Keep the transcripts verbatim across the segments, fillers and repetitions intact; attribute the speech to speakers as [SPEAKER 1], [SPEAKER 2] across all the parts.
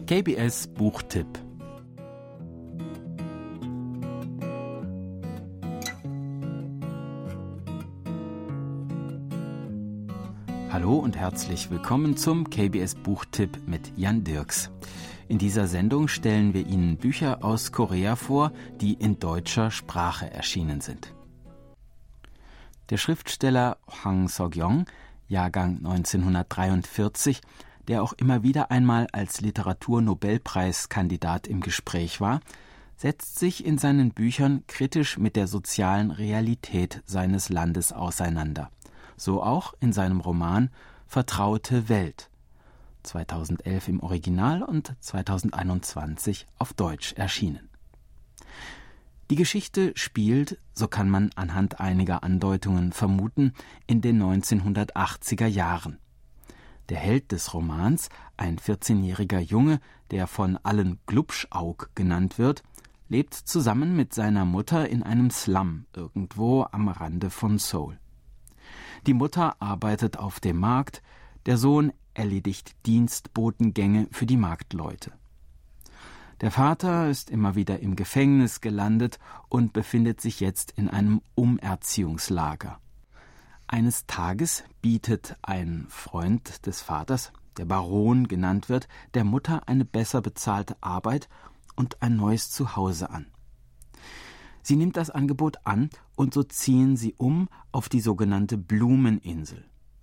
[SPEAKER 1] K B S Buchtipp. Hallo und herzlich willkommen zum K B S Buchtipp mit Jan Dirks. In dieser Sendung stellen wir Ihnen Bücher aus Korea vor, die in deutscher Sprache erschienen sind. Der Schriftsteller Hwang Seok-yong, Jahrgang neunzehnhundertdreiundvierzig, der auch immer wieder einmal als Literaturnobelpreiskandidat im Gespräch war, setzt sich in seinen Büchern kritisch mit der sozialen Realität seines Landes auseinander. So auch in seinem Roman Vertraute Welt, zweitausendelf im Original und zweitausendeinundzwanzig auf Deutsch erschienen. Die Geschichte spielt, so kann man anhand einiger Andeutungen vermuten, in den neunzehnhundertachtziger Jahren. Der Held des Romans, ein vierzehnjähriger Junge, der von allen Glubschaug genannt wird, lebt zusammen mit seiner Mutter in einem Slum irgendwo am Rande von Seoul. Die Mutter arbeitet auf dem Markt, der Sohn erledigt Dienstbotengänge für die Marktleute. Der Vater ist immer wieder im Gefängnis gelandet und befindet sich jetzt in einem Umerziehungslager. Eines Tages bietet ein Freund des Vaters, der Baron genannt wird, der Mutter eine besser bezahlte Arbeit und ein neues Zuhause an. Sie nimmt das Angebot an und so ziehen sie um auf die sogenannte Blumeninsel.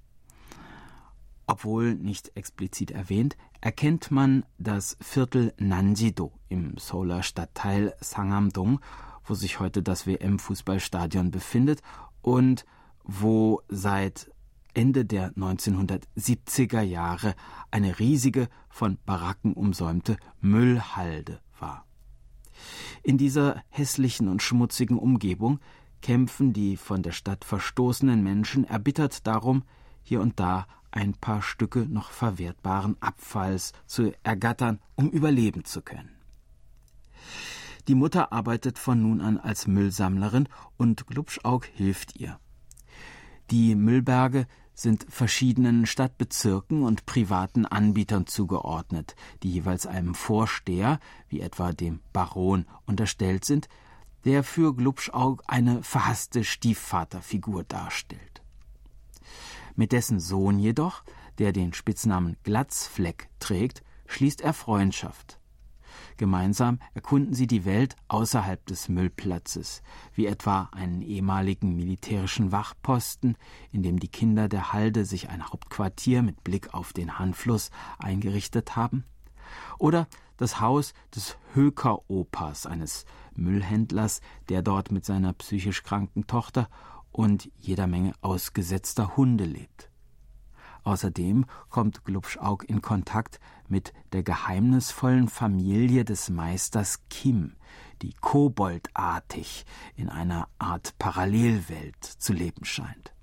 [SPEAKER 1] Obwohl nicht explizit erwähnt, erkennt man das Viertel Nanjido im Seouler Stadtteil Sangam-dong, wo sich heute das W M-Fußballstadion befindet und wo seit Ende der neunzehnhundertsiebziger Jahre eine riesige, von Baracken umsäumte Müllhalde war. In dieser hässlichen und schmutzigen Umgebung kämpfen die von der Stadt verstoßenen Menschen erbittert darum, hier und da ein paar Stücke noch verwertbaren Abfalls zu ergattern, um überleben zu können. Die Mutter arbeitet von nun an als Müllsammlerin und Glubschaug hilft ihr. Die Müllberge sind verschiedenen Stadtbezirken und privaten Anbietern zugeordnet, die jeweils einem Vorsteher, wie etwa dem Baron, unterstellt sind, der für Glubschaug eine verhasste Stiefvaterfigur darstellt. Mit dessen Sohn jedoch, der den Spitznamen Glatzfleck trägt, schließt er Freundschaft. Gemeinsam erkunden sie die Welt außerhalb des Müllplatzes, wie etwa einen ehemaligen militärischen Wachposten, in dem die Kinder der Halde sich ein Hauptquartier mit Blick auf den Han-Fluss eingerichtet haben, oder das Haus des Höker-Opas, eines Müllhändlers, der dort mit seiner psychisch kranken Tochter und jeder Menge ausgesetzter Hunde lebt. Außerdem kommt Glubschaug in Kontakt mit der geheimnisvollen Familie des Meisters Kim, die koboldartig in einer Art Parallelwelt zu leben scheint.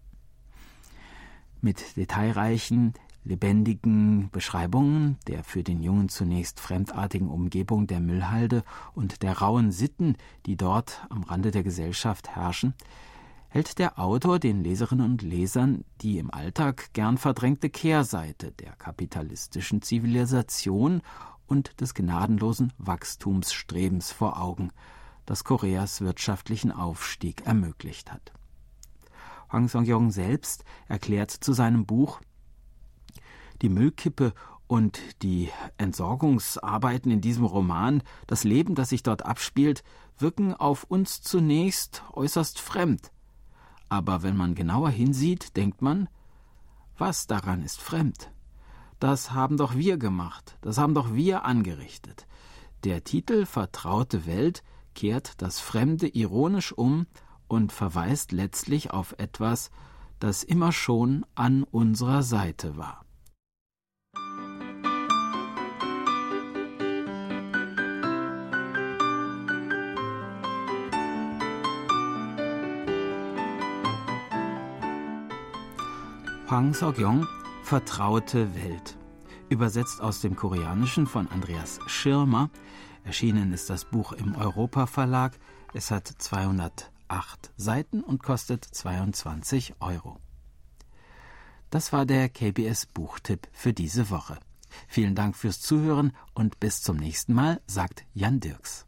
[SPEAKER 1] Mit detailreichen, lebendigen Beschreibungen der für den Jungen zunächst fremdartigen Umgebung der Müllhalde und der rauen Sitten, die dort am Rande der Gesellschaft herrschen, hält der Autor den Leserinnen und Lesern die im Alltag gern verdrängte Kehrseite der kapitalistischen Zivilisation und des gnadenlosen Wachstumsstrebens vor Augen, das Koreas wirtschaftlichen Aufstieg ermöglicht hat. Hwang Seok-yong selbst erklärt zu seinem Buch: Die Müllkippe und die Entsorgungsarbeiten in diesem Roman, das Leben, das sich dort abspielt, wirken auf uns zunächst äußerst fremd. Aber wenn man genauer hinsieht, denkt man, was daran ist fremd? Das haben doch wir gemacht, das haben doch wir angerichtet. Der Titel Vertraute Welt kehrt das Fremde ironisch um und verweist letztlich auf etwas, das immer schon an unserer Seite war. Hwang Seok-yong, Vertraute Welt. Übersetzt aus dem Koreanischen von Andreas Schirmer. Erschienen ist das Buch im Europa Verlag. Es hat zweihundertacht Seiten und kostet zweiundzwanzig Euro. Das war der K B S Buchtipp für diese Woche. Vielen Dank fürs Zuhören und bis zum nächsten Mal, sagt Jan Dirks.